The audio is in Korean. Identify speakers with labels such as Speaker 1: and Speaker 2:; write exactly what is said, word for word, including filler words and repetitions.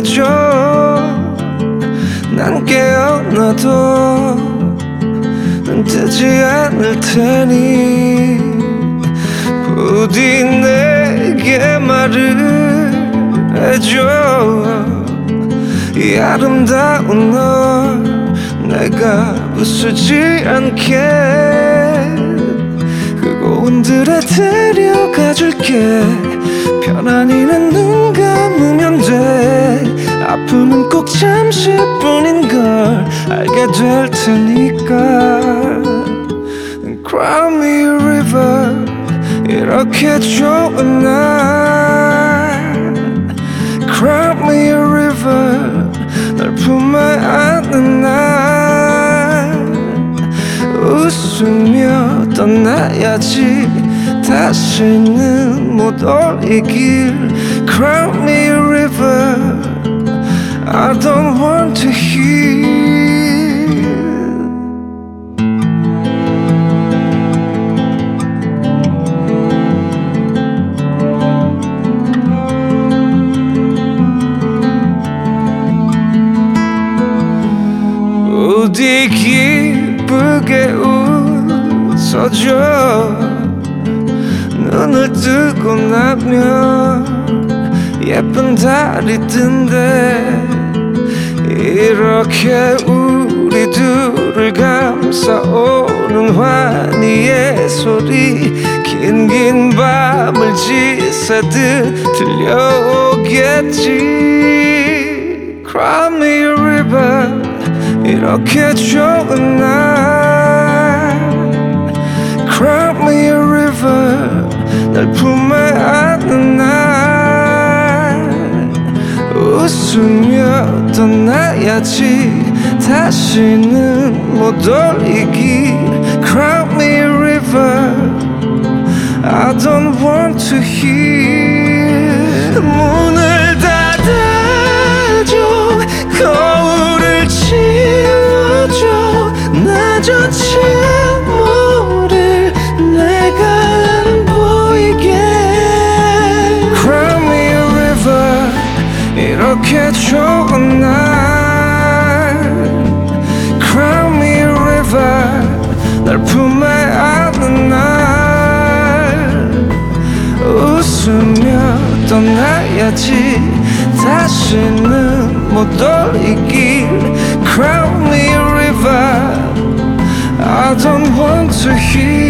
Speaker 1: 깨워줘. 난 깨어나도 눈 뜨지 않을 테니 부디 내게 말을 해줘. 이 아름다운 널 내가 부수지 않게 그 고운들에 데려가줄게. 편안히 난 눈 감으면 돼. 아픔은 꼭 잠시뿐인 걸 알게 될 테니까. Cry me a river 이렇게 좋은 날. Cry me a river 널 품에 안는 날. 웃으며 떠나야지 다시는 못 올이길. Cry me a river I don't want to hear. 부디 기쁘게 웃어줘. 눈을 뜨고 나면 예쁜 달이 뜬대. 이렇게 우리 둘을 감싸오는 환희의 소리 긴긴 밤을 지새듯 들려오겠지. Cry me a river 이렇게 좋은 날. Cry me a river 날 품에 안는 날. 웃으며 떠나야지 다시는 못 올이길. Cry me a river I don't want to hear. 문을 닫아줘. 거울을 치워줘. 나조차 모를 내가 안 보이게. Cry me a river 이렇게 좋은 날. Cry me a river 날 품에 안는 날. 웃으며 떠나야지 다시는 못 올이길. Cry me a river I don't want to hear.